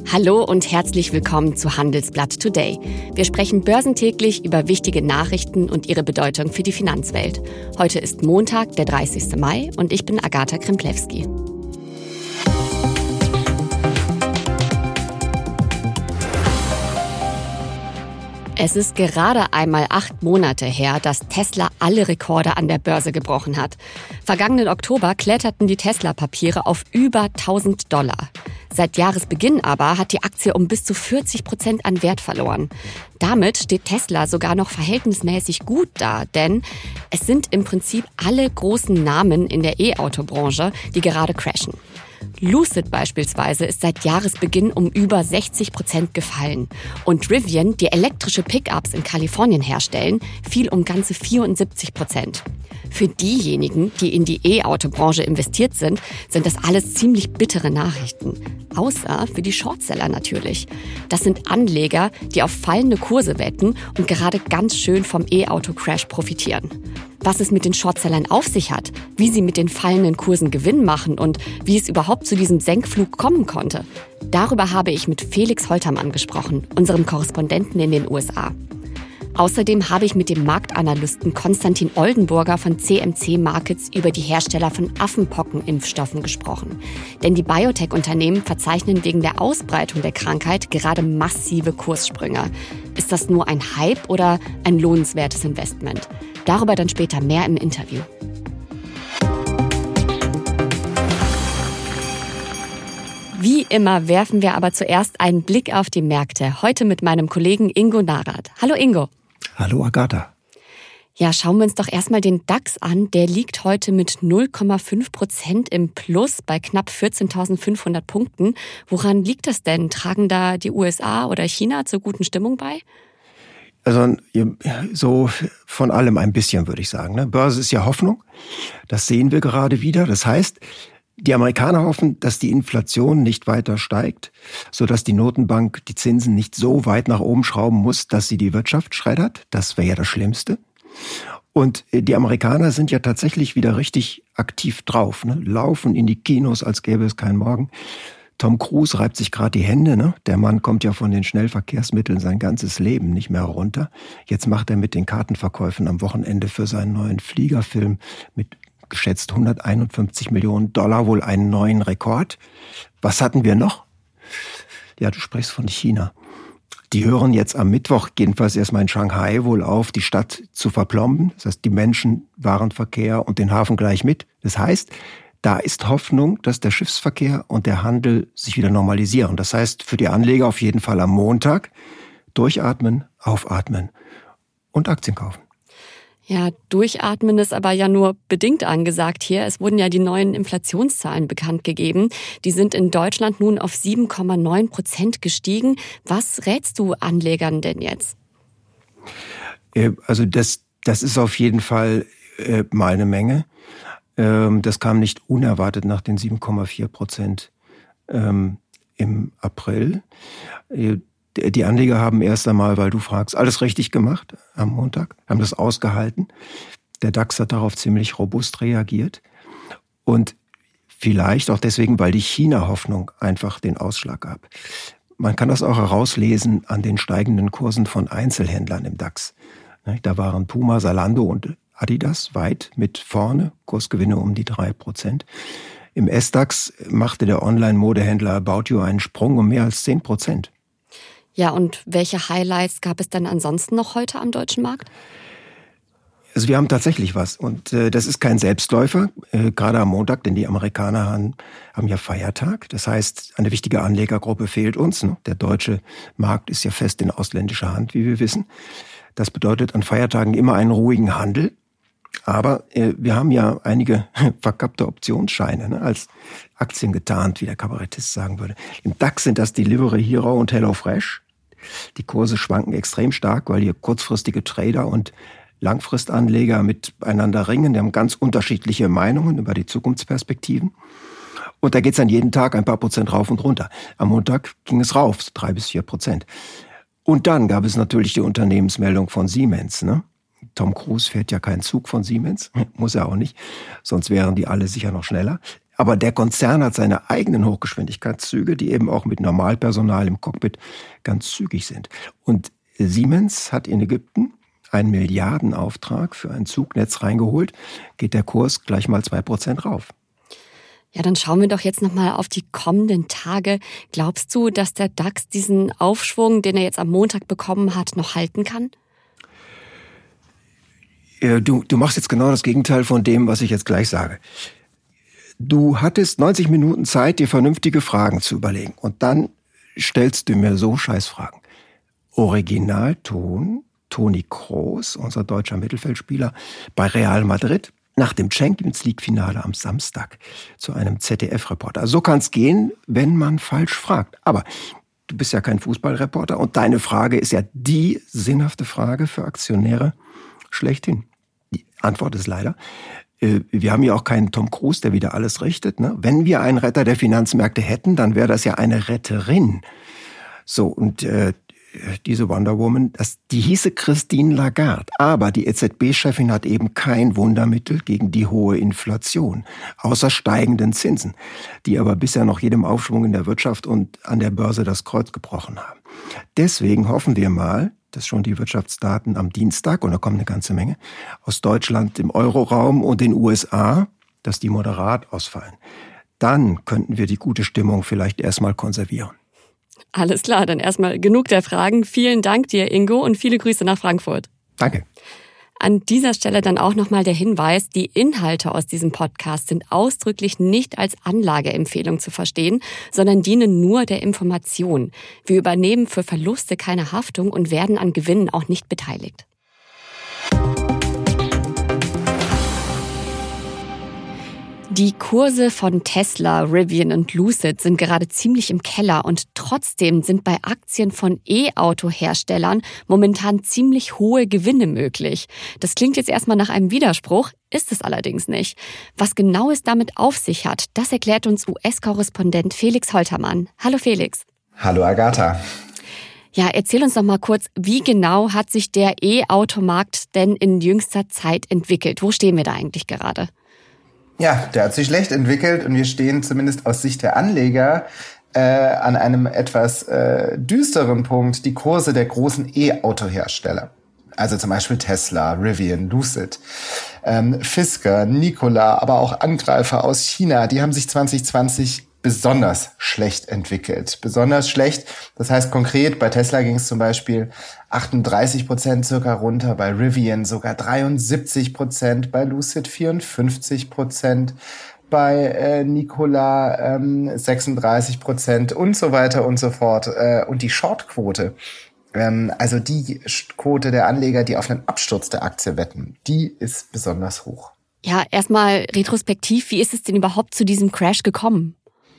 Hallo und herzlich willkommen zu Handelsblatt Today. Wir sprechen börsentäglich über wichtige Nachrichten und ihre Bedeutung für die Finanzwelt. Heute ist Montag, der 30. Mai und ich bin Agatha Krimplewski. Es ist gerade einmal 8 Monate her, dass Tesla alle Rekorde an der Börse gebrochen hat. Vergangenen Oktober kletterten die Tesla-Papiere auf über $1.000. Seit Jahresbeginn aber hat die Aktie um bis zu 40% an Wert verloren. Damit steht Tesla sogar noch verhältnismäßig gut da, denn es sind im Prinzip alle großen Namen in der E-Auto-Branche, die gerade crashen. Lucid beispielsweise ist seit Jahresbeginn um über 60% gefallen. Und Rivian, die elektrische Pickups in Kalifornien herstellen, fiel um ganze 74%. Für diejenigen, die in die E-Auto-Branche investiert sind, sind das alles ziemlich bittere Nachrichten. Außer für die Shortseller natürlich. Das sind Anleger, die auf fallende Kurse wetten und gerade ganz schön vom E-Auto-Crash profitieren. Was es mit den Shortsellern auf sich hat, wie sie mit den fallenden Kursen Gewinn machen und wie es überhaupt zu diesem Senkflug kommen konnte. Darüber habe ich mit Felix Holtermann gesprochen, unserem Korrespondenten in den USA. Außerdem habe ich mit dem Marktanalysten Konstantin Oldenburger von CMC Markets über die Hersteller von Affenpockenimpfstoffen gesprochen. Denn die Biotech-Unternehmen verzeichnen wegen der Ausbreitung der Krankheit gerade massive Kurssprünge. Ist das nur ein Hype oder ein lohnenswertes Investment? Darüber dann später mehr im Interview. Wie immer werfen wir aber zuerst einen Blick auf die Märkte. Heute mit meinem Kollegen Ingo Narath. Hallo Ingo. Hallo Agatha. Ja, schauen wir uns doch erstmal den DAX an. Der liegt heute mit 0,5% im Plus bei knapp 14.500 Punkten. Woran liegt das denn? Tragen da die USA oder China zur guten Stimmung bei? Also so von allem ein bisschen, würde ich sagen. Börse ist ja Hoffnung. Das sehen wir gerade wieder. Das heißt, die Amerikaner hoffen, dass die Inflation nicht weiter steigt, sodass die Notenbank die Zinsen nicht so weit nach oben schrauben muss, dass sie die Wirtschaft schreddert. Das wäre ja das Schlimmste. Und die Amerikaner sind ja tatsächlich wieder richtig aktiv drauf, laufen in die Kinos, als gäbe es keinen Morgen. Tom Cruise reibt sich gerade die Hände. Der Mann kommt ja von den Schnellverkehrsmitteln sein ganzes Leben nicht mehr runter. Jetzt macht er mit den Kartenverkäufen am Wochenende für seinen neuen Fliegerfilm mit geschätzt $151 Millionen wohl einen neuen Rekord. Was hatten wir noch? Ja, du sprichst von China. Die hören jetzt am Mittwoch, jedenfalls erstmal in Shanghai, wohl auf, die Stadt zu verplomben. Das heißt, die Menschen, Warenverkehr und den Hafen gleich mit. Das heißt, da ist Hoffnung, dass der Schiffsverkehr und der Handel sich wieder normalisieren. Das heißt, für die Anleger auf jeden Fall am Montag durchatmen, aufatmen und Aktien kaufen. Ja, durchatmen ist aber ja nur bedingt angesagt hier. Es wurden ja die neuen Inflationszahlen bekannt gegeben. Die sind in Deutschland nun auf 7,9% gestiegen. Was rätst du Anlegern denn jetzt? Also das ist auf jeden Fall mal eine Menge. Das kam nicht unerwartet nach den 7,4% im April. Die Anleger haben erst einmal, weil du fragst, alles richtig gemacht am Montag, haben das ausgehalten. Der DAX hat darauf ziemlich robust reagiert. Und vielleicht auch deswegen, weil die China-Hoffnung einfach den Ausschlag gab. Man kann das auch herauslesen an den steigenden Kursen von Einzelhändlern im DAX. Da waren Puma, Zalando und Adidas weit mit vorne, Kursgewinne um die 3%. Im SDAX machte der Online-Modehändler About You einen Sprung um mehr als 10%. Ja, und welche Highlights gab es denn ansonsten noch heute am deutschen Markt? Also wir haben tatsächlich was und das ist kein Selbstläufer, gerade am Montag, denn die Amerikaner haben ja Feiertag. Das heißt, eine wichtige Anlegergruppe fehlt uns. Der deutsche Markt ist ja fest in ausländischer Hand, wie wir wissen. Das bedeutet an Feiertagen immer einen ruhigen Handel. Aber wir haben ja einige verkappte Optionsscheine als Aktien getarnt, wie der Kabarettist sagen würde. Im DAX sind das Delivery Hero und HelloFresh. Die Kurse schwanken extrem stark, weil hier kurzfristige Trader und Langfristanleger miteinander ringen. Die haben ganz unterschiedliche Meinungen über die Zukunftsperspektiven. Und da geht es dann jeden Tag ein paar Prozent rauf und runter. Am Montag ging es rauf, so 3-4%. Und dann gab es natürlich die Unternehmensmeldung von Siemens. Tom Cruise fährt ja keinen Zug von Siemens, muss er auch nicht, sonst wären die alle sicher noch schneller. Aber der Konzern hat seine eigenen Hochgeschwindigkeitszüge, die eben auch mit Normalpersonal im Cockpit ganz zügig sind. Und Siemens hat in Ägypten einen Milliardenauftrag für ein Zugnetz reingeholt, geht der Kurs gleich mal 2% rauf. Ja, dann schauen wir doch jetzt nochmal auf die kommenden Tage. Glaubst du, dass der DAX diesen Aufschwung, den er jetzt am Montag bekommen hat, noch halten kann? Du machst jetzt genau das Gegenteil von dem, was ich jetzt gleich sage. Du hattest 90 Minuten Zeit, dir vernünftige Fragen zu überlegen. Und dann stellst du mir so Scheißfragen. Originalton, Toni Kroos, unser deutscher Mittelfeldspieler, bei Real Madrid, nach dem Champions League-Finale am Samstag zu einem ZDF-Reporter. So kann es gehen, wenn man falsch fragt. Aber du bist ja kein Fußballreporter und deine Frage ist ja die sinnhafte Frage für Aktionäre schlechthin. Die Antwort ist leider, wir haben ja auch keinen Tom Cruise, der wieder alles richtet. Ne? Wenn wir einen Retter der Finanzmärkte hätten, dann wäre das ja eine Retterin. So, und diese Wonder Woman, die hieße Christine Lagarde. Aber die EZB-Chefin hat eben kein Wundermittel gegen die hohe Inflation, außer steigenden Zinsen, die aber bisher noch jedem Aufschwung in der Wirtschaft und an der Börse das Kreuz gebrochen haben. Deswegen hoffen wir mal, dass schon die Wirtschaftsdaten am Dienstag, und da kommen eine ganze Menge, aus Deutschland, dem Euroraum und den USA, dass die moderat ausfallen. Dann könnten wir die gute Stimmung vielleicht erstmal konservieren. Alles klar, dann erstmal genug der Fragen. Vielen Dank dir, Ingo, und viele Grüße nach Frankfurt. Danke. An dieser Stelle dann auch nochmal der Hinweis, die Inhalte aus diesem Podcast sind ausdrücklich nicht als Anlageempfehlung zu verstehen, sondern dienen nur der Information. Wir übernehmen für Verluste keine Haftung und werden an Gewinnen auch nicht beteiligt. Die Kurse von Tesla, Rivian und Lucid sind gerade ziemlich im Keller und trotzdem sind bei Aktien von E-Auto-Herstellern momentan ziemlich hohe Gewinne möglich. Das klingt jetzt erstmal nach einem Widerspruch, ist es allerdings nicht. Was genau es damit auf sich hat, das erklärt uns US-Korrespondent Felix Holtermann. Hallo Felix. Hallo Agatha. Ja, erzähl uns doch mal kurz, wie genau hat sich der E-Auto-Markt denn in jüngster Zeit entwickelt? Wo stehen wir da eigentlich gerade? Ja, der hat sich schlecht entwickelt und wir stehen zumindest aus Sicht der Anleger an einem etwas düsteren Punkt, die Kurse der großen E-Auto-Hersteller. Also zum Beispiel Tesla, Rivian, Lucid, Fisker, Nikola, aber auch Angreifer aus China, die haben sich 2020 besonders schlecht entwickelt. Besonders schlecht, das heißt konkret, bei Tesla ging es zum Beispiel 38% circa runter, bei Rivian sogar 73%, bei Lucid 54%, bei Nikola 36% und so weiter und so fort. Und die Shortquote, also die Quote der Anleger, die auf einen Absturz der Aktie wetten, die ist besonders hoch. Ja, erstmal retrospektiv, wie ist es denn überhaupt zu diesem Crash gekommen?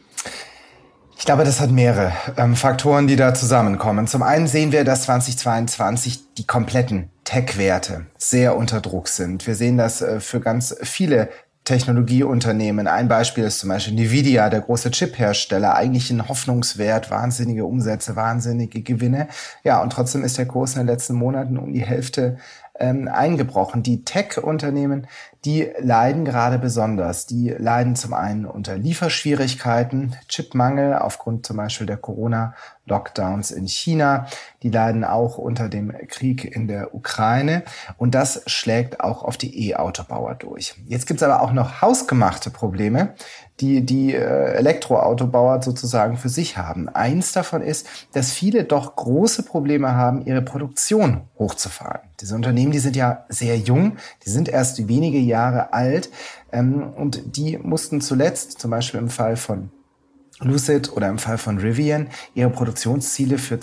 Ich glaube, das hat mehrere Faktoren, die da zusammenkommen. Zum einen sehen wir, dass 2022 die kompletten Tech-Werte sehr unter Druck sind. Wir sehen das für ganz viele Technologieunternehmen. Ein Beispiel ist zum Beispiel Nvidia, der große Chip-Hersteller, eigentlich ein Hoffnungswert, wahnsinnige Umsätze, wahnsinnige Gewinne. Ja, und trotzdem ist der Kurs in den letzten Monaten um die Hälfte eingebrochen. Die Tech-Unternehmen, die leiden gerade besonders. Die leiden zum einen unter Lieferschwierigkeiten, Chipmangel aufgrund zum Beispiel der Corona-Lockdowns in China. Die leiden auch unter dem Krieg in der Ukraine. Und das schlägt auch auf die E-Autobauer durch. Jetzt gibt's aber auch noch hausgemachte Probleme, die Elektroautobauer sozusagen für sich haben. Eins davon ist, dass viele doch große Probleme haben, ihre Produktion hochzufahren. Diese Unternehmen, die sind ja sehr jung, die sind erst wenige Jahre alt und die mussten zuletzt, zum Beispiel im Fall von Lucid oder im Fall von Rivian, ihre Produktionsziele für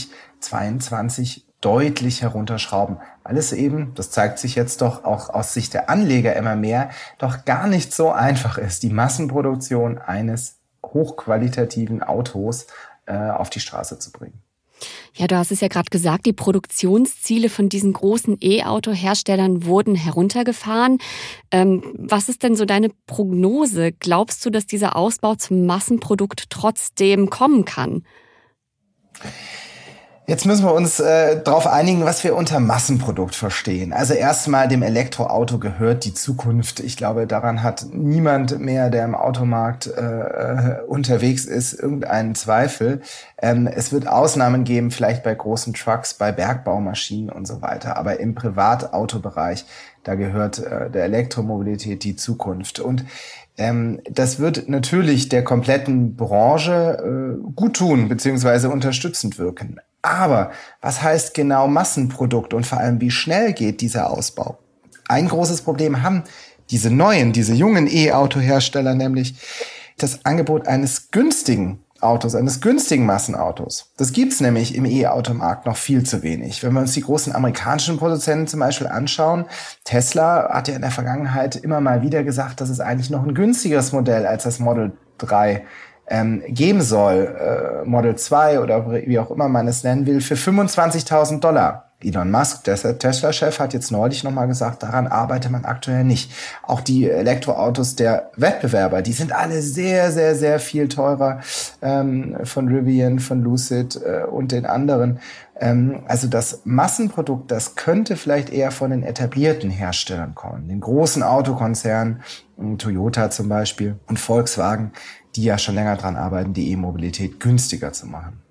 2022 deutlich herunterschrauben. Weil es eben, das zeigt sich jetzt doch auch aus Sicht der Anleger immer mehr, doch gar nicht so einfach ist, die Massenproduktion eines hochqualitativen Autos auf die Straße zu bringen. Ja, du hast es ja gerade gesagt, die Produktionsziele von diesen großen E-Auto-Herstellern wurden heruntergefahren. Was ist denn so deine Prognose? Glaubst du, dass dieser Ausbau zum Massenprodukt trotzdem kommen kann? Jetzt müssen wir uns darauf einigen, was wir unter Massenprodukt verstehen. Also erstmal, dem Elektroauto gehört die Zukunft. Ich glaube, daran hat niemand mehr, der im Automarkt unterwegs ist, irgendeinen Zweifel. Es wird Ausnahmen geben, vielleicht bei großen Trucks, bei Bergbaumaschinen und so weiter. Aber im Privatautobereich, da gehört der Elektromobilität die Zukunft. Und das wird natürlich der kompletten Branche gut tun, beziehungsweise unterstützend wirken. Aber was heißt genau Massenprodukt und vor allem, wie schnell geht dieser Ausbau? Ein großes Problem haben diese jungen E-Auto-Hersteller nämlich das Angebot eines günstigen Autos, eines günstigen Massenautos. Das gibt's nämlich im E-Automarkt noch viel zu wenig. Wenn wir uns die großen amerikanischen Produzenten zum Beispiel anschauen, Tesla hat ja in der Vergangenheit immer mal wieder gesagt, dass es eigentlich noch ein günstigeres Modell als das Model 3 geben soll, Model 2 oder wie auch immer man es nennen will, für $25.000. Elon Musk, der Tesla-Chef, hat jetzt neulich nochmal gesagt, daran arbeitet man aktuell nicht. Auch die Elektroautos der Wettbewerber, die sind alle sehr, sehr, sehr viel teurer, von Rivian, von Lucid und den anderen. Also das Massenprodukt, das könnte vielleicht eher von den etablierten Herstellern kommen, den großen Autokonzernen, Toyota zum Beispiel und Volkswagen, die ja schon länger dran arbeiten, die E-Mobilität günstiger zu machen.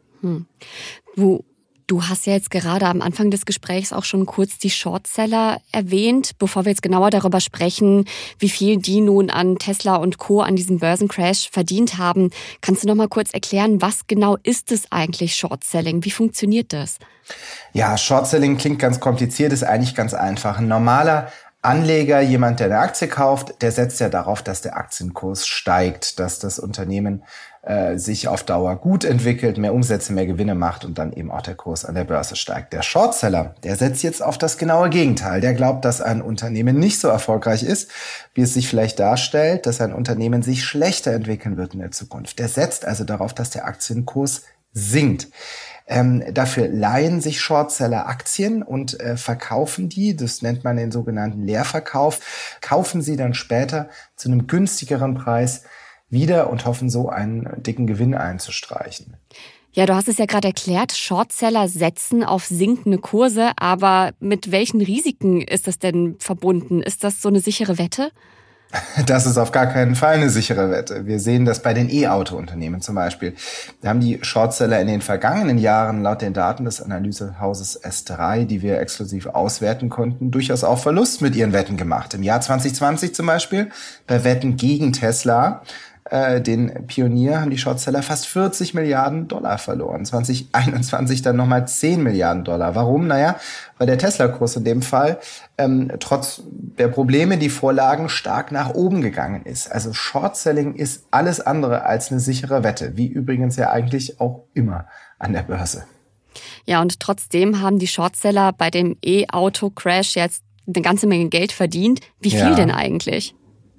Du hast ja jetzt gerade am Anfang des Gesprächs auch schon kurz die Shortseller erwähnt. Bevor wir jetzt genauer darüber sprechen, wie viel die nun an Tesla und Co. an diesem Börsencrash verdient haben, kannst du noch mal kurz erklären, was genau ist es eigentlich, Shortselling? Wie funktioniert das? Ja, Shortselling klingt ganz kompliziert, ist eigentlich ganz einfach. Ein normaler Anleger, jemand, der eine Aktie kauft, der setzt ja darauf, dass der Aktienkurs steigt, dass das Unternehmen sich auf Dauer gut entwickelt, mehr Umsätze, mehr Gewinne macht und dann eben auch der Kurs an der Börse steigt. Der Shortseller, der setzt jetzt auf das genaue Gegenteil. Der glaubt, dass ein Unternehmen nicht so erfolgreich ist, wie es sich vielleicht darstellt, dass ein Unternehmen sich schlechter entwickeln wird in der Zukunft. Der setzt also darauf, dass der Aktienkurs sinkt. Dafür leihen sich Shortseller Aktien und verkaufen die, das nennt man den sogenannten Leerverkauf, kaufen sie dann später zu einem günstigeren Preis wieder und hoffen so einen dicken Gewinn einzustreichen. Ja, du hast es ja gerade erklärt, Shortseller setzen auf sinkende Kurse, aber mit welchen Risiken ist das denn verbunden? Ist das so eine sichere Wette? Das ist auf gar keinen Fall eine sichere Wette. Wir sehen das bei den E-Auto-Unternehmen zum Beispiel. Da haben die Shortseller in den vergangenen Jahren laut den Daten des Analysehauses S3, die wir exklusiv auswerten konnten, durchaus auch Verlust mit ihren Wetten gemacht. Im Jahr 2020 zum Beispiel bei Wetten gegen Tesla, den Pionier, haben die Shortseller fast $40 Milliarden verloren. 2021 dann nochmal $10 Milliarden. Warum? Naja, weil der Tesla-Kurs in dem Fall trotz der Probleme, die vorlagen, stark nach oben gegangen ist. Also Shortselling ist alles andere als eine sichere Wette, wie übrigens ja eigentlich auch immer an der Börse. Ja, und trotzdem haben die Shortseller bei dem E-Auto-Crash jetzt eine ganze Menge Geld verdient. Wie viel denn eigentlich?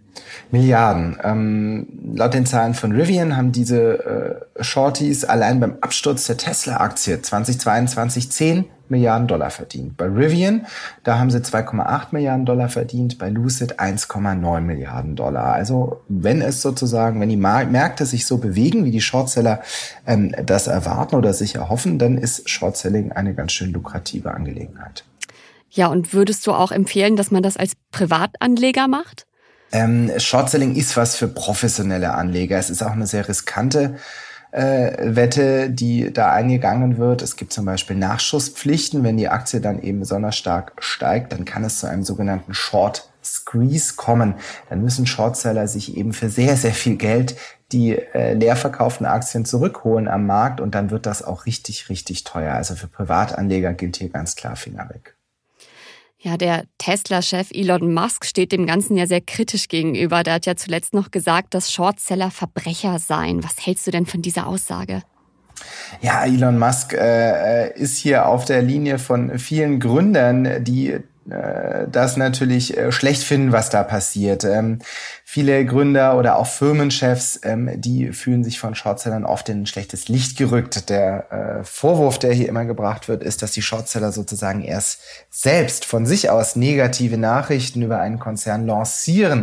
Milliarden. Laut den Zahlen von Rivian haben diese Shorties allein beim Absturz der Tesla-Aktie 2022 $10 Milliarden verdient. Bei Rivian, da haben sie $2,8 Milliarden verdient, bei Lucid $1,9 Milliarden. Also wenn die Märkte sich so bewegen, wie die Shortseller das erwarten oder sich erhoffen, dann ist Shortselling eine ganz schön lukrative Angelegenheit. Ja, und würdest du auch empfehlen, dass man das als Privatanleger macht? Shortselling ist was für professionelle Anleger. Es ist auch eine sehr riskante Wette, die da eingegangen wird. Es gibt zum Beispiel Nachschusspflichten. Wenn die Aktie dann eben besonders stark steigt, dann kann es zu einem sogenannten Short Squeeze kommen. Dann müssen Shortseller sich eben für sehr, sehr viel Geld die leer verkauften Aktien zurückholen am Markt und dann wird das auch richtig, richtig teuer. Also für Privatanleger gilt hier ganz klar Finger weg. Ja, der Tesla-Chef Elon Musk steht dem Ganzen ja sehr kritisch gegenüber. Der hat ja zuletzt noch gesagt, dass Shortseller Verbrecher seien. Was hältst du denn von dieser Aussage? Ja, Elon Musk ist hier auf der Linie von vielen Gründern, die das natürlich schlecht finden, was da passiert. Viele Gründer oder auch Firmenchefs, die fühlen sich von Shortsellern oft in ein schlechtes Licht gerückt. Der Vorwurf, der hier immer gebracht wird, ist, dass die Shortseller sozusagen erst selbst von sich aus negative Nachrichten über einen Konzern lancieren,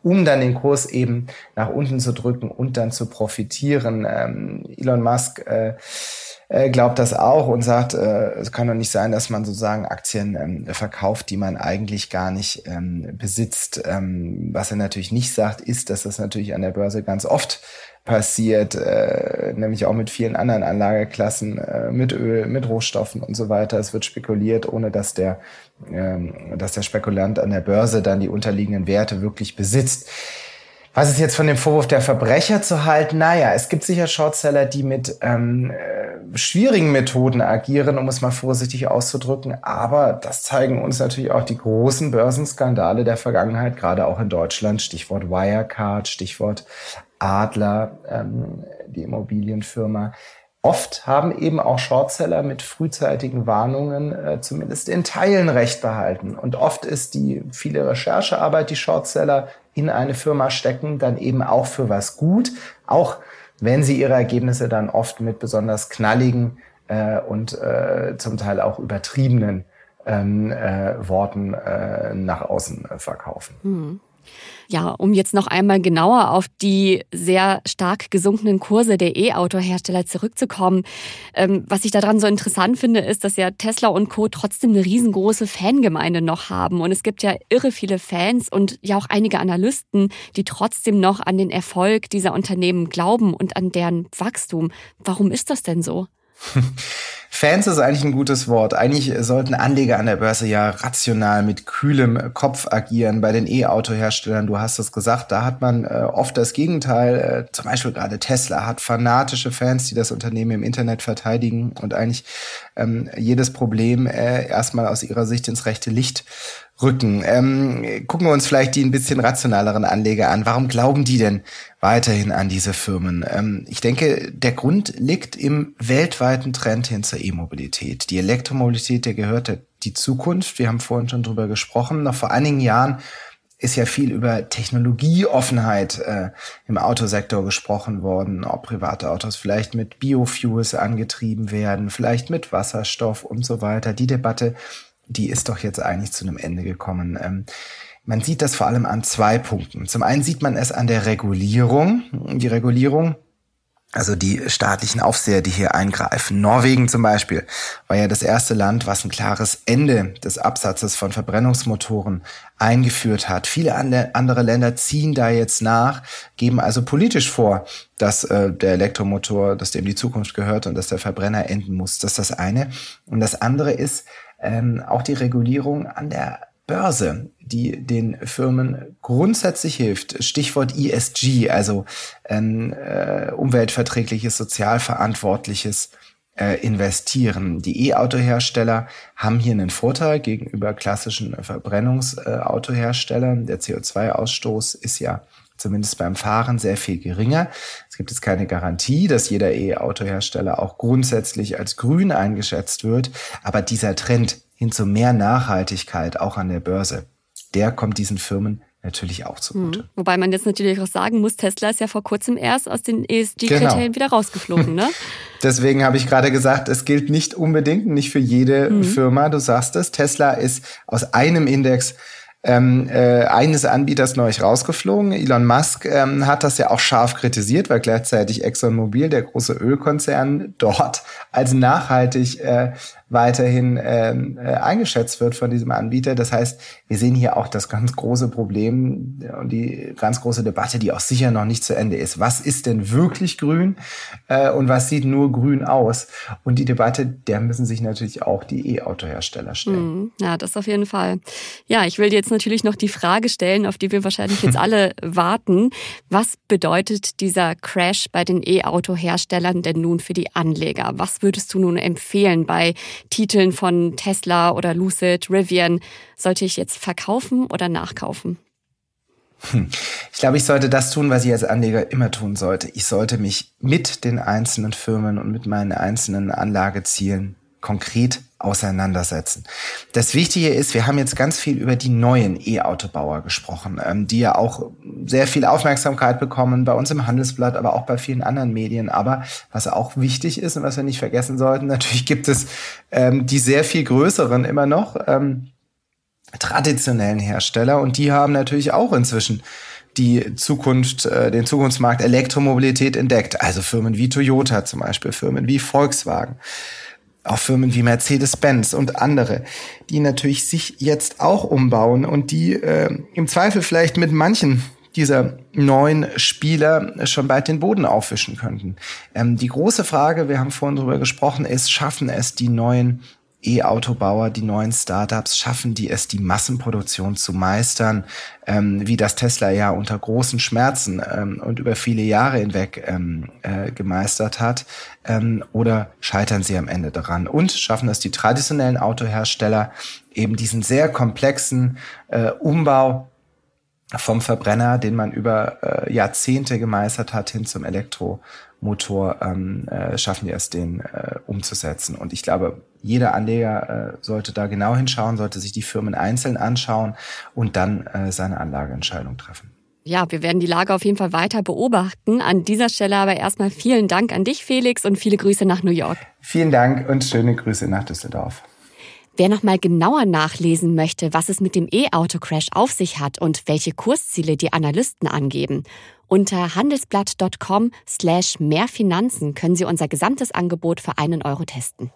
um dann den Kurs eben nach unten zu drücken und dann zu profitieren. Elon Musk glaubt das auch und sagt, es kann doch nicht sein, dass man sozusagen Aktien verkauft, die man eigentlich gar nicht besitzt. Was er natürlich nicht sagt, ist, dass das natürlich an der Börse ganz oft passiert, nämlich auch mit vielen anderen Anlageklassen, mit Öl, mit Rohstoffen und so weiter. Es wird spekuliert, ohne dass der Spekulant an der Börse dann die unterliegenden Werte wirklich besitzt. Was ist jetzt von dem Vorwurf der Verbrecher zu halten? Naja, es gibt sicher Shortseller, die mit schwierigen Methoden agieren, um es mal vorsichtig auszudrücken. Aber das zeigen uns natürlich auch die großen Börsenskandale der Vergangenheit, gerade auch in Deutschland. Stichwort Wirecard, Stichwort Adler, die Immobilienfirma. Oft haben eben auch Shortseller mit frühzeitigen Warnungen zumindest in Teilen Recht behalten. Und oft ist die viele Recherchearbeit, die Shortseller in eine Firma stecken, dann eben auch für was gut, auch wenn sie ihre Ergebnisse dann oft mit besonders knalligen und zum Teil auch übertriebenen Worten nach außen verkaufen. Hm. Ja, um jetzt noch einmal genauer auf die sehr stark gesunkenen Kurse der E-Auto-Hersteller zurückzukommen. Was ich daran so interessant finde, ist, dass ja Tesla und Co. trotzdem eine riesengroße Fangemeinde noch haben. Und es gibt ja irre viele Fans und ja auch einige Analysten, die trotzdem noch an den Erfolg dieser Unternehmen glauben und an deren Wachstum. Warum ist das denn so? Fans ist eigentlich ein gutes Wort. Eigentlich sollten Anleger an der Börse ja rational mit kühlem Kopf agieren. Bei den E-Auto-Herstellern, du hast es gesagt, da hat man oft das Gegenteil. Zum Beispiel gerade Tesla hat fanatische Fans, die das Unternehmen im Internet verteidigen und eigentlich jedes Problem erstmal aus ihrer Sicht ins rechte Licht rücken. Gucken wir uns vielleicht die ein bisschen rationaleren Anleger an. Warum glauben die denn weiterhin an diese Firmen? Ich denke, der Grund liegt im weltweiten Trend hin zur E-Mobilität. Die Elektromobilität, der gehört die Zukunft. Wir haben vorhin schon drüber gesprochen. Noch vor einigen Jahren ist ja viel über Technologieoffenheit im Autosektor gesprochen worden, ob private Autos vielleicht mit Biofuels angetrieben werden, vielleicht mit Wasserstoff und so weiter. Die Debatte, die ist doch jetzt eigentlich zu einem Ende gekommen. Man sieht das vor allem an 2 Punkten. Zum einen sieht man es an der Regulierung. Die Regulierung, also die staatlichen Aufseher, die hier eingreifen. Norwegen zum Beispiel war ja das erste Land, was ein klares Ende des Absatzes von Verbrennungsmotoren eingeführt hat. Viele andere Länder ziehen da jetzt nach, geben also politisch vor, dass der Elektromotor, dass dem die Zukunft gehört und dass der Verbrenner enden muss. Das ist das eine. Und das andere ist auch die Regulierung an der Börse, die den Firmen grundsätzlich hilft. Stichwort ESG, also umweltverträgliches, sozialverantwortliches Investieren. Die E-Auto-Hersteller haben hier einen Vorteil gegenüber klassischen Verbrennungsautoherstellern. Der CO2-Ausstoß ist ja zumindest beim Fahren sehr viel geringer. Es gibt jetzt keine Garantie, dass jeder E-Auto-Hersteller auch grundsätzlich als grün eingeschätzt wird. Aber dieser Trend hin zu mehr Nachhaltigkeit, auch an der Börse, der kommt diesen Firmen natürlich auch zugute. Wobei man jetzt natürlich auch sagen muss, Tesla ist ja vor kurzem erst aus den ESG-Kriterien wieder rausgeflogen, ne? Deswegen habe ich gerade gesagt, es gilt nicht unbedingt, nicht für jede Firma. Du sagst es, Tesla ist aus einem Index eines Anbieters neulich rausgeflogen. Elon Musk hat das ja auch scharf kritisiert, weil gleichzeitig ExxonMobil, der große Ölkonzern, dort als nachhaltig weiterhin eingeschätzt wird von diesem Anbieter. Das heißt, wir sehen hier auch das ganz große Problem und die ganz große Debatte, die auch sicher noch nicht zu Ende ist. Was ist denn wirklich grün und was sieht nur grün aus? Und die Debatte, der müssen sich natürlich auch die E-Auto-Hersteller stellen. Ja, das auf jeden Fall. Ja, ich will dir jetzt natürlich noch die Frage stellen, auf die wir wahrscheinlich jetzt alle warten. Was bedeutet dieser Crash bei den E-Auto-Herstellern denn nun für die Anleger? Was würdest du nun empfehlen bei Titeln von Tesla oder Lucid, Rivian? Sollte ich jetzt verkaufen oder nachkaufen? Ich glaube, ich sollte das tun, was ich als Anleger immer tun sollte. Ich sollte mich mit den einzelnen Firmen und mit meinen einzelnen Anlagezielen konkret auseinandersetzen. Das Wichtige ist, wir haben jetzt ganz viel über die neuen E-Autobauer gesprochen, die ja auch sehr viel Aufmerksamkeit bekommen, bei uns im Handelsblatt, aber auch bei vielen anderen Medien. Aber was auch wichtig ist und was wir nicht vergessen sollten, natürlich gibt es die sehr viel größeren immer noch traditionellen Hersteller und die haben natürlich auch inzwischen den Zukunftsmarkt Elektromobilität entdeckt. Also Firmen wie Toyota zum Beispiel, Firmen wie Volkswagen, auch Firmen wie Mercedes-Benz und andere, die natürlich sich jetzt auch umbauen und die im Zweifel vielleicht mit manchen dieser neuen Spieler schon bald den Boden aufwischen könnten. Die große Frage, wir haben vorhin drüber gesprochen, ist, schaffen es die neuen E-Autobauer, die neuen Startups, schaffen die es, die Massenproduktion zu meistern, wie das Tesla ja unter großen Schmerzen und über viele Jahre hinweg gemeistert hat, oder scheitern sie am Ende daran? Und schaffen es die traditionellen Autohersteller, eben diesen sehr komplexen Umbau vom Verbrenner, den man über Jahrzehnte gemeistert hat, hin zum Elektromotor, schaffen die es, den umzusetzen. Und ich glaube, jeder Anleger sollte da genau hinschauen, sollte sich die Firmen einzeln anschauen und dann seine Anlageentscheidung treffen. Ja, wir werden die Lage auf jeden Fall weiter beobachten. An dieser Stelle aber erstmal vielen Dank an dich, Felix, und viele Grüße nach New York. Vielen Dank und schöne Grüße nach Düsseldorf. Wer noch mal genauer nachlesen möchte, was es mit dem E-Auto-Crash auf sich hat und welche Kursziele die Analysten angeben, unter handelsblatt.com/mehrfinanzen können Sie unser gesamtes Angebot für 1 Euro testen.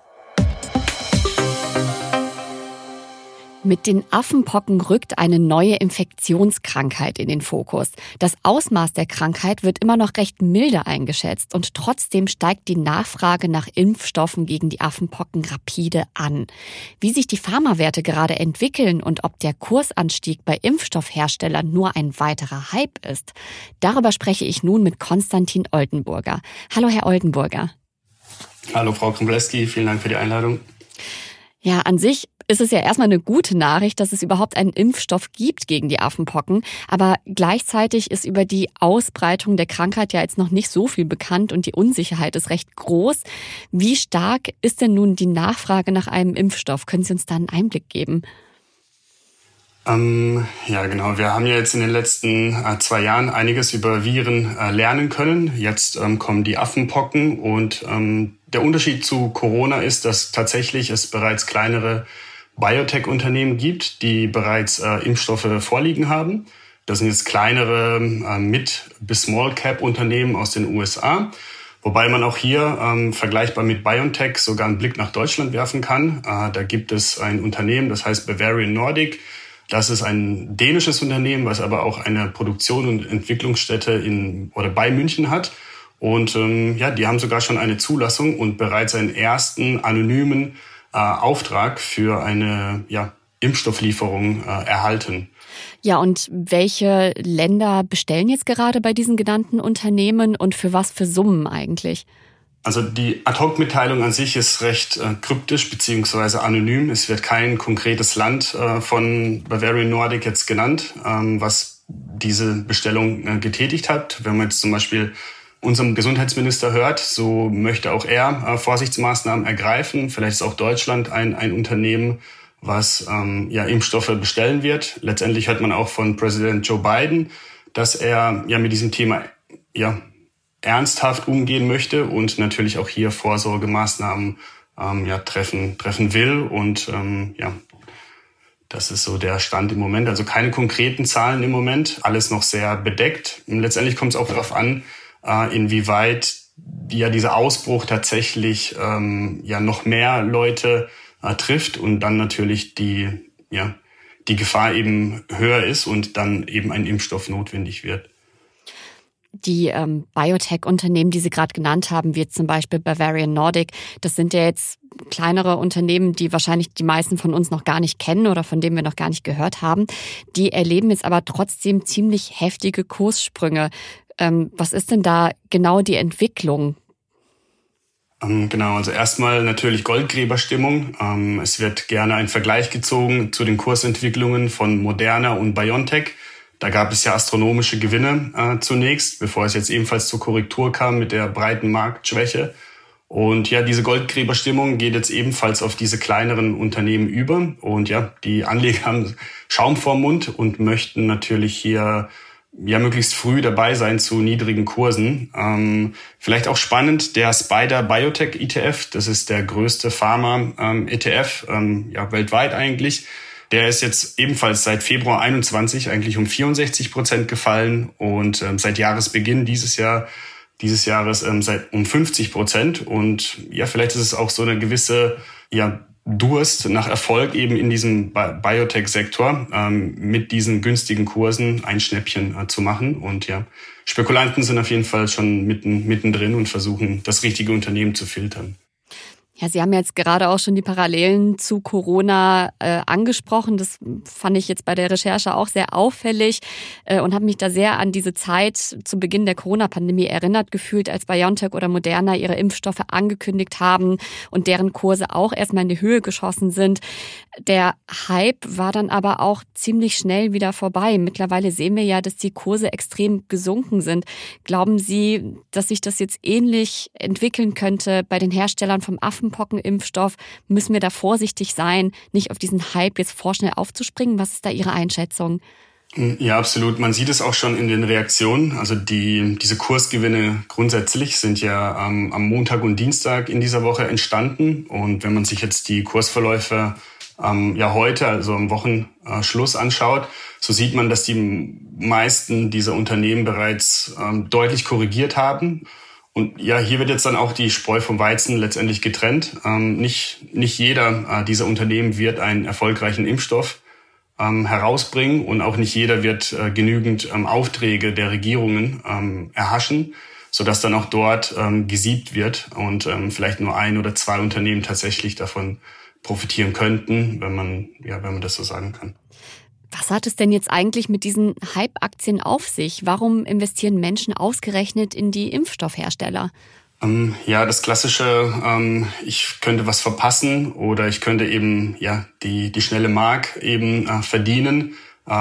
Mit den Affenpocken rückt eine neue Infektionskrankheit in den Fokus. Das Ausmaß der Krankheit wird immer noch recht milde eingeschätzt und trotzdem steigt die Nachfrage nach Impfstoffen gegen die Affenpocken rapide an. Wie sich die Pharmawerte gerade entwickeln und ob der Kursanstieg bei Impfstoffherstellern nur ein weiterer Hype ist, darüber spreche ich nun mit Konstantin Oldenburger. Hallo, Herr Oldenburger. Hallo, Frau Krumbleski, vielen Dank für die Einladung. Ja, an sich ist es ja erstmal eine gute Nachricht, dass es überhaupt einen Impfstoff gibt gegen die Affenpocken. Aber gleichzeitig ist über die Ausbreitung der Krankheit ja jetzt noch nicht so viel bekannt und die Unsicherheit ist recht groß. Wie stark ist denn nun die Nachfrage nach einem Impfstoff? Können Sie uns da einen Einblick geben? Ja, genau. Wir haben ja jetzt in den letzten 2 Jahren einiges über Viren lernen können. Jetzt kommen die Affenpocken und der Unterschied zu Corona ist, dass tatsächlich es bereits kleinere Biotech-Unternehmen gibt, die bereits Impfstoffe vorliegen haben. Das sind jetzt kleinere Mid- bis Small-Cap-Unternehmen aus den USA. Wobei man auch hier vergleichbar mit BioNTech sogar einen Blick nach Deutschland werfen kann. Da gibt es ein Unternehmen, das heißt Bavarian Nordic. Das ist ein dänisches Unternehmen, was aber auch eine Produktion und Entwicklungsstätte bei München hat. Und die haben sogar schon eine Zulassung und bereits einen ersten anonymen Auftrag für eine Impfstofflieferung erhalten. Ja, und welche Länder bestellen jetzt gerade bei diesen genannten Unternehmen und für was für Summen eigentlich? Also die Ad-Hoc-Mitteilung an sich ist recht kryptisch bzw. anonym. Es wird kein konkretes Land von Bavarian Nordic jetzt genannt, was diese Bestellung getätigt hat. Wenn man jetzt zum Beispiel unserem Gesundheitsminister hört, so möchte auch er Vorsichtsmaßnahmen ergreifen. Vielleicht ist auch Deutschland ein Unternehmen, was Impfstoffe bestellen wird. Letztendlich hört man auch von Präsident Joe Biden, dass er mit diesem Thema ernsthaft umgehen möchte und natürlich auch hier Vorsorgemaßnahmen treffen will. Und das ist so der Stand im Moment. Also keine konkreten Zahlen im Moment, alles noch sehr bedeckt. Und letztendlich kommt es auch darauf an, inwieweit dieser Ausbruch tatsächlich noch mehr Leute trifft und dann natürlich die Gefahr eben höher ist und dann eben ein Impfstoff notwendig wird. Die Biotech-Unternehmen, die Sie gerade genannt haben, wie zum Beispiel Bavarian Nordic, das sind ja jetzt kleinere Unternehmen, die wahrscheinlich die meisten von uns noch gar nicht kennen oder von denen wir noch gar nicht gehört haben. Die erleben jetzt aber trotzdem ziemlich heftige Kurssprünge. Was ist denn da genau die Entwicklung? Genau, also erstmal natürlich Goldgräberstimmung. Es wird gerne ein Vergleich gezogen zu den Kursentwicklungen von Moderna und BioNTech. Da gab es ja astronomische Gewinne zunächst, bevor es jetzt ebenfalls zur Korrektur kam mit der breiten Marktschwäche. Und diese Goldgräberstimmung geht jetzt ebenfalls auf diese kleineren Unternehmen über. Und die Anleger haben Schaum vorm Mund und möchten natürlich hier möglichst früh dabei sein zu niedrigen Kursen. Vielleicht auch spannend, der Spider Biotech ETF, das ist der größte Pharma-ETF, weltweit eigentlich. Der ist jetzt ebenfalls seit Februar 21 eigentlich um 64% gefallen und seit Jahresbeginn dieses Jahres seit um 50%. Und ja, vielleicht ist es auch so eine gewisse Durst nach Erfolg eben in diesem Biotech-Sektor, mit diesen günstigen Kursen ein Schnäppchen zu machen. Und ja, Spekulanten sind auf jeden Fall schon mittendrin und versuchen, das richtige Unternehmen zu filtern. Ja, Sie haben jetzt gerade auch schon die Parallelen zu Corona angesprochen. Das fand ich jetzt bei der Recherche auch sehr auffällig und habe mich da sehr an diese Zeit zu Beginn der Corona-Pandemie erinnert gefühlt, als BioNTech oder Moderna ihre Impfstoffe angekündigt haben und deren Kurse auch erstmal in die Höhe geschossen sind. Der Hype war dann aber auch ziemlich schnell wieder vorbei. Mittlerweile sehen wir ja, dass die Kurse extrem gesunken sind. Glauben Sie, dass sich das jetzt ähnlich entwickeln könnte bei den Herstellern vom Affenpockenimpfstoff? Müssen wir da vorsichtig sein, nicht auf diesen Hype jetzt vorschnell aufzuspringen? Was ist da Ihre Einschätzung? Ja, absolut. Man sieht es auch schon in den Reaktionen. Also diese Kursgewinne grundsätzlich sind ja am Montag und Dienstag in dieser Woche entstanden. Und wenn man sich jetzt die Kursverläufe heute, also am Wochenschluss anschaut, so sieht man, dass die meisten dieser Unternehmen bereits deutlich korrigiert haben. Und ja, hier wird jetzt dann auch die Spreu vom Weizen letztendlich getrennt. Nicht jeder dieser Unternehmen wird einen erfolgreichen Impfstoff herausbringen und auch nicht jeder wird genügend Aufträge der Regierungen erhaschen, sodass dann auch dort gesiebt wird und vielleicht nur 1 oder 2 Unternehmen tatsächlich davon profitieren könnten, wenn man das so sagen kann. Was hat es denn jetzt eigentlich mit diesen Hype-Aktien auf sich? Warum investieren Menschen ausgerechnet in die Impfstoffhersteller? Das klassische, ich könnte was verpassen oder ich könnte eben die schnelle Mark eben verdienen.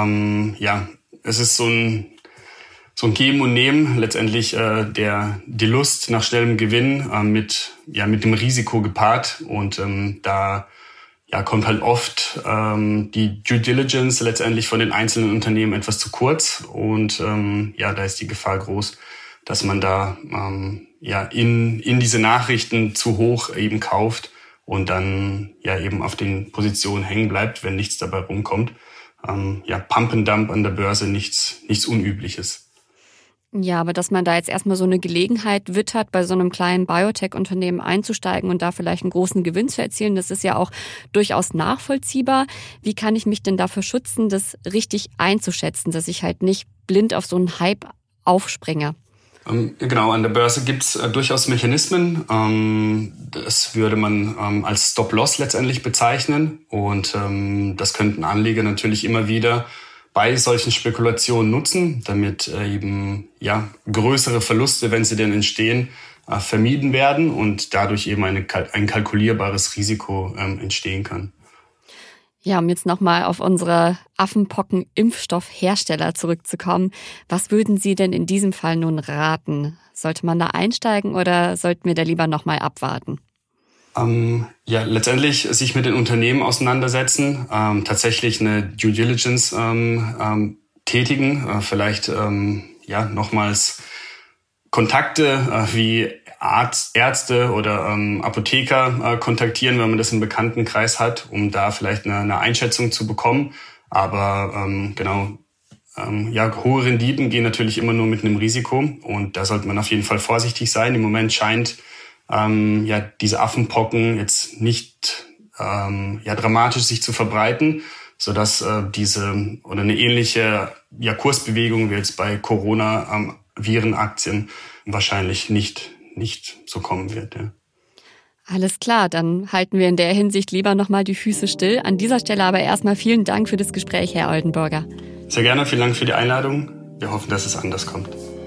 Es ist so ein Geben und Nehmen, letztendlich die Lust nach schnellem Gewinn mit dem Risiko gepaart. Und da kommt halt oft die Due Diligence letztendlich von den einzelnen Unternehmen etwas zu kurz. Und da ist die Gefahr groß, dass man da in diese Nachrichten zu hoch eben kauft und dann eben auf den Positionen hängen bleibt, wenn nichts dabei rumkommt. Pump and Dump an der Börse, nichts Unübliches. Ja, aber dass man da jetzt erstmal so eine Gelegenheit wittert, bei so einem kleinen Biotech-Unternehmen einzusteigen und da vielleicht einen großen Gewinn zu erzielen, das ist ja auch durchaus nachvollziehbar. Wie kann ich mich denn dafür schützen, das richtig einzuschätzen, dass ich halt nicht blind auf so einen Hype aufspringe? Genau, an der Börse gibt's durchaus Mechanismen. Das würde man als Stop-Loss letztendlich bezeichnen. Und das könnten Anleger natürlich immer wieder bei solchen Spekulationen nutzen, damit eben größere Verluste, wenn sie denn entstehen, vermieden werden und dadurch eben ein kalkulierbares Risiko entstehen kann. Ja, um jetzt nochmal auf unsere Affenpocken-Impfstoffhersteller zurückzukommen. Was würden Sie denn in diesem Fall nun raten? Sollte man da einsteigen oder sollten wir da lieber nochmal abwarten? Letztendlich sich mit den Unternehmen auseinandersetzen, tatsächlich eine Due Diligence tätigen, vielleicht nochmals Kontakte wie Ärzte oder Apotheker kontaktieren, wenn man das im Bekanntenkreis hat, um da vielleicht eine Einschätzung zu bekommen. Aber hohe Renditen gehen natürlich immer nur mit einem Risiko und da sollte man auf jeden Fall vorsichtig sein. Im Moment scheint diese Affenpocken jetzt nicht dramatisch sich zu verbreiten, sodass eine ähnliche Kursbewegung wie jetzt bei Corona-Virenaktien wahrscheinlich nicht so kommen wird. Ja. Alles klar, dann halten wir in der Hinsicht lieber nochmal die Füße still. An dieser Stelle aber erstmal vielen Dank für das Gespräch, Herr Oldenburger. Sehr gerne, vielen Dank für die Einladung. Wir hoffen, dass es anders kommt.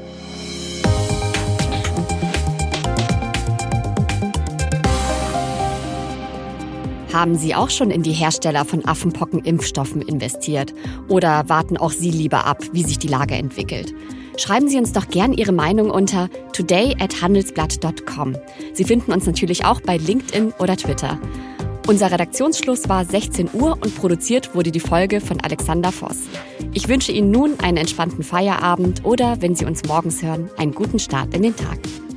Haben Sie auch schon in die Hersteller von Affenpocken-Impfstoffen investiert? Oder warten auch Sie lieber ab, wie sich die Lage entwickelt? Schreiben Sie uns doch gern Ihre Meinung unter today@handelsblatt.com. Sie finden uns natürlich auch bei LinkedIn oder Twitter. Unser Redaktionsschluss war 16 Uhr und produziert wurde die Folge von Alexander Voss. Ich wünsche Ihnen nun einen entspannten Feierabend oder, wenn Sie uns morgens hören, einen guten Start in den Tag.